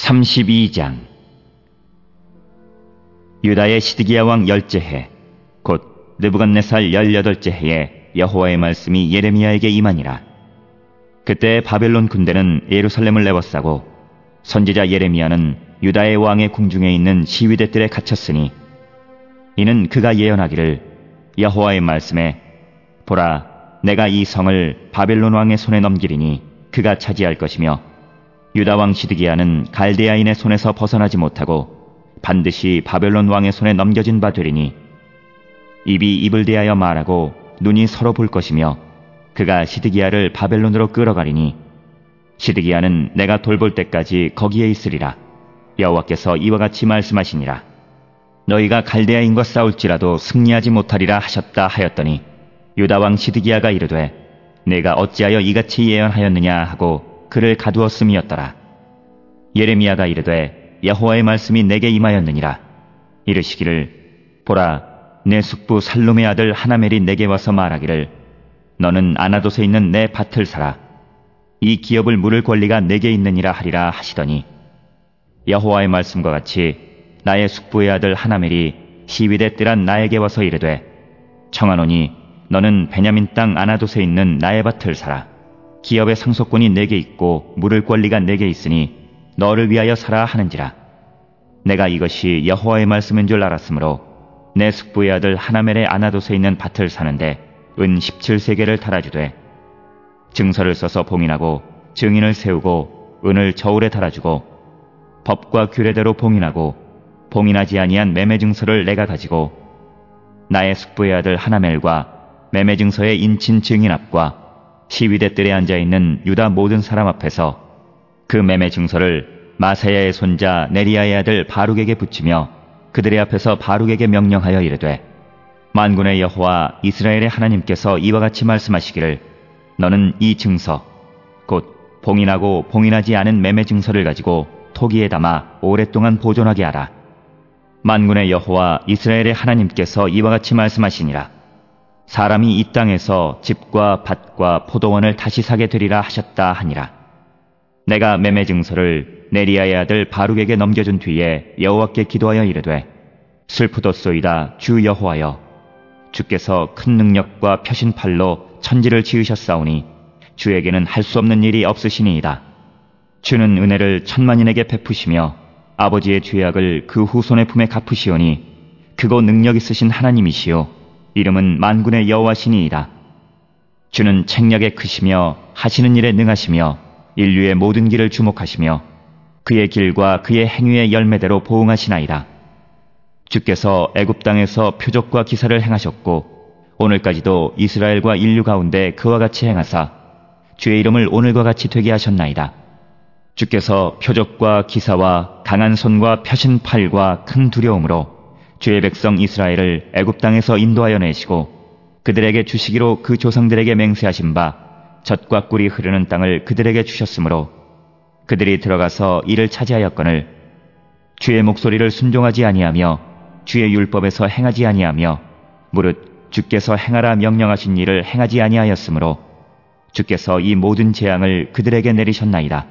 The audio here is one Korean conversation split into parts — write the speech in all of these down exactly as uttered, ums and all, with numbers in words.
삼십이 장. 유다의 시드기야 왕 열째 해, 곧 느부갓네살 열여덟째 해에 여호와의 말씀이 예레미야에게 임하니라. 그때 바벨론 군대는 예루살렘을 내워싸고 선지자 예레미야는 유다의 왕의 궁중에 있는 시위대 뜰에 갇혔으니, 이는 그가 예언하기를 여호와의 말씀에 보라, 내가 이 성을 바벨론 왕의 손에 넘기리니 그가 차지할 것이며, 유다 왕 시드기야는 갈대아인의 손에서 벗어나지 못하고 반드시 바벨론 왕의 손에 넘겨진 바 되리니, 입이 입을 대하여 말하고 눈이 서로 볼 것이며 그가 시드기야를 바벨론으로 끌어가리니, 시드기야는 내가 돌볼 때까지 거기에 있으리라. 여호와께서 이와 같이 말씀하시니라. 너희가 갈대아인과 싸울지라도 승리하지 못하리라 하셨다 하였더니, 유다 왕 시드기야가 이르되 내가 어찌하여 이같이 예언하였느냐 하고 그를 가두었음이었더라. 예레미야가 이르되 여호와의 말씀이 내게 임하였느니라. 이르시기를 보라, 내 숙부 살룸의 아들 하나멜이 내게 와서 말하기를 너는 아나돗에 있는 내 밭을 사라. 이 기업을 물을 권리가 내게 있느니라 하리라 하시더니, 여호와의 말씀과 같이 나의 숙부의 아들 하나멜이 시위대 뜰한 나에게 와서 이르되 청하노니 너는 베냐민 땅 아나돗에 있는 나의 밭을 사라. 기업의 상속권이 내게 있고 물을 권리가 내게 있으니 너를 위하여 사라 하는지라. 내가 이것이 여호와의 말씀인 줄 알았으므로 내 숙부의 아들 하나멜의 아나돗에 있는 밭을 사는데 은 십칠 세겔을 달아주되, 증서를 써서 봉인하고 증인을 세우고 은을 저울에 달아주고 법과 규례대로 봉인하고 봉인하지 아니한 매매 증서를 내가 가지고 나의 숙부의 아들 하나멜과 매매 증서의 인친 증인 앞과 시위대 뜰에 앉아있는 유다 모든 사람 앞에서 그 매매 증서를 마사야의 손자 네리야의 아들 바룩에게 붙이며 그들의 앞에서 바룩에게 명령하여 이르되, 만군의 여호와 이스라엘의 하나님께서 이와 같이 말씀하시기를 너는 이 증서 곧 봉인하고 봉인하지 않은 매매 증서를 가지고 토기에 담아 오랫동안 보존하게 하라. 만군의 여호와 이스라엘의 하나님께서 이와 같이 말씀하시니라. 사람이 이 땅에서 집과 밭과 포도원을 다시 사게 되리라 하셨다 하니라. 내가 매매 증서를 네리야의 아들 바룩에게 넘겨준 뒤에 여호와께 기도하여 이르되, 슬프도소이다 주 여호와여, 주께서 큰 능력과 펴신 팔로 천지를 지으셨사오니 주에게는 할 수 없는 일이 없으시니이다. 주는 은혜를 천만인에게 베푸시며 아버지의 죄악을 그 후손의 품에 갚으시오니 그거 능력 있으신 하나님이시오 이름은 만군의 여호와시니이다. 주는 책략에 크시며 하시는 일에 능하시며 인류의 모든 길을 주목하시며 그의 길과 그의 행위의 열매대로 보응하시나이다. 주께서 애굽 땅에서 표적과 기사를 행하셨고 오늘까지도 이스라엘과 인류 가운데 그와 같이 행하사 주의 이름을 오늘과 같이 되게 하셨나이다. 주께서 표적과 기사와 강한 손과 펴신 팔과 큰 두려움으로 주의 백성 이스라엘을 애굽 땅에서 인도하여 내시고 그들에게 주시기로 그 조상들에게 맹세하신 바 젖과 꿀이 흐르는 땅을 그들에게 주셨으므로 그들이 들어가서 이를 차지하였거늘 주의 목소리를 순종하지 아니하며 주의 율법에서 행하지 아니하며 무릇 주께서 행하라 명령하신 일을 행하지 아니하였으므로 주께서 이 모든 재앙을 그들에게 내리셨나이다.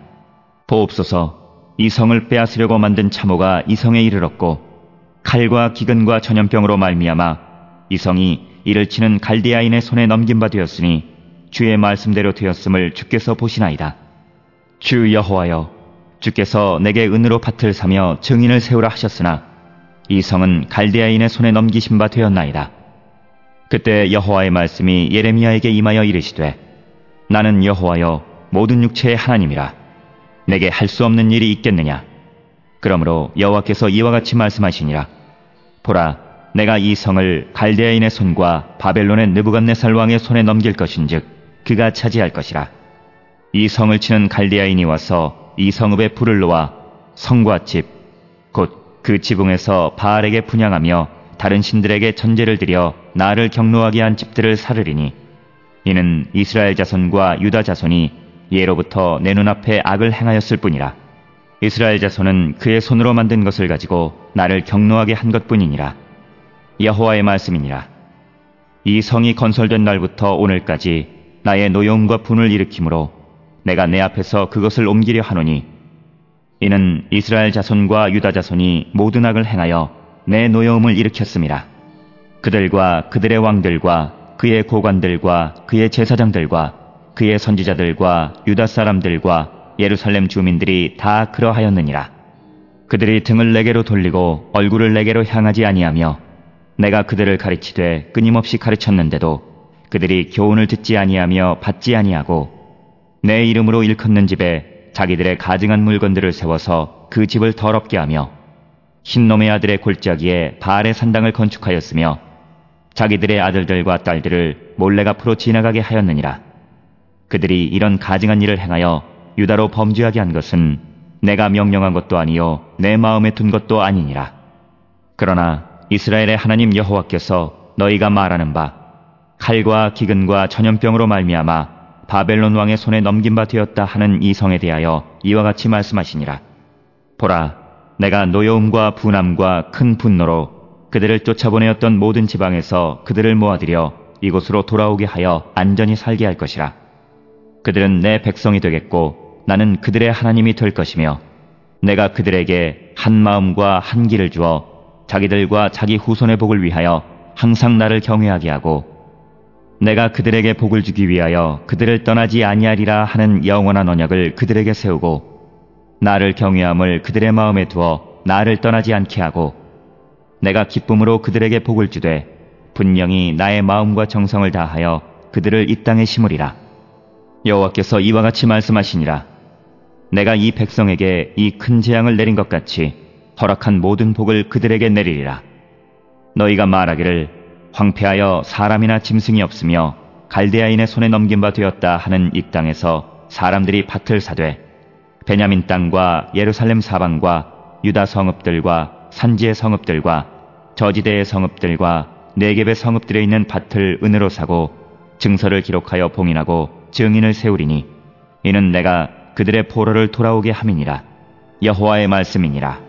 보옵소서, 이 성을 빼앗으려고 만든 참호가 이 성에 이르렀고 칼과 기근과 전염병으로 말미암아 이 성이 이를 치는 갈대아인의 손에 넘긴 바 되었으니 주의 말씀대로 되었음을 주께서 보시나이다. 주 여호와여, 주께서 내게 은으로 밭을 사며 증인을 세우라 하셨으나 이 성은 갈대아인의 손에 넘기신 바 되었나이다. 그때 여호와의 말씀이 예레미야에게 임하여 이르시되, 나는 여호와여 모든 육체의 하나님이라. 내게 할 수 없는 일이 있겠느냐. 그러므로 여호와께서 이와 같이 말씀하시니라. 보라, 내가 이 성을 갈대아인의 손과 바벨론의 느부갓네살 왕의 손에 넘길 것인즉 그가 차지할 것이라. 이 성을 치는 갈대아인이 와서 이 성읍에 불을 놓아 성과 집 곧 그 지붕에서 바알에게 분향하며 다른 신들에게 전제를 드려 나를 경노하게 한 집들을 사르리니, 이는 이스라엘 자손과 유다 자손이 예로부터 내 눈앞에 악을 행하였을 뿐이라. 이스라엘 자손은 그의 손으로 만든 것을 가지고 나를 경노하게 한 것뿐이니라. 여호와의 말씀이니라. 이 성이 건설된 날부터 오늘까지 나의 노여움과 분을 일으키므로 내가 내 앞에서 그것을 옮기려 하노니, 이는 이스라엘 자손과 유다 자손이 모든 악을 행하여 내 노여움을 일으켰음이라. 그들과 그들의 왕들과 그의 고관들과 그의 제사장들과 그의 선지자들과 유다 사람들과 예루살렘 주민들이 다 그러하였느니라. 그들이 등을 내게로 돌리고 얼굴을 내게로 향하지 아니하며 내가 그들을 가르치되 끊임없이 가르쳤는데도 그들이 교훈을 듣지 아니하며 받지 아니하고 내 이름으로 일컫는 집에 자기들의 가증한 물건들을 세워서 그 집을 더럽게 하며 흰놈의 아들의 골짜기에 바알의 산당을 건축하였으며 자기들의 아들들과 딸들을 몰래 앞으로 지나가게 하였느니라. 그들이 이런 가증한 일을 행하여 유다로 범죄하게 한 것은 내가 명령한 것도 아니요 내 마음에 둔 것도 아니니라. 그러나 이스라엘의 하나님 여호와께서 너희가 말하는 바 칼과 기근과 전염병으로 말미암아 바벨론 왕의 손에 넘긴 바 되었다 하는 이 성에 대하여 이와 같이 말씀하시니라. 보라, 내가 노여움과 분함과 큰 분노로 그들을 쫓아보내었던 모든 지방에서 그들을 모아들여 이곳으로 돌아오게 하여 안전히 살게 할 것이라. 그들은 내 백성이 되겠고 나는 그들의 하나님이 될 것이며 내가 그들에게 한 마음과 한 길을 주어 자기들과 자기 후손의 복을 위하여 항상 나를 경외하게 하고 내가 그들에게 복을 주기 위하여 그들을 떠나지 아니하리라 하는 영원한 언약을 그들에게 세우고 나를 경외함을 그들의 마음에 두어 나를 떠나지 않게 하고 내가 기쁨으로 그들에게 복을 주되 분명히 나의 마음과 정성을 다하여 그들을 이 땅에 심으리라. 여호와께서 이와 같이 말씀하시니라. 내가 이 백성에게 이 큰 재앙을 내린 것 같이 허락한 모든 복을 그들에게 내리리라. 너희가 말하기를 황폐하여 사람이나 짐승이 없으며 갈대아인의 손에 넘긴 바 되었다 하는 이 땅에서 사람들이 밭을 사되 베냐민 땅과 예루살렘 사방과 유다 성읍들과 산지의 성읍들과 저지대의 성읍들과 네겝의 성읍들에 있는 밭을 은으로 사고 증서를 기록하여 봉인하고 증인을 세우리니 이는 내가 그들의 포로를 돌아오게 함이니라. 여호와의 말씀이니라.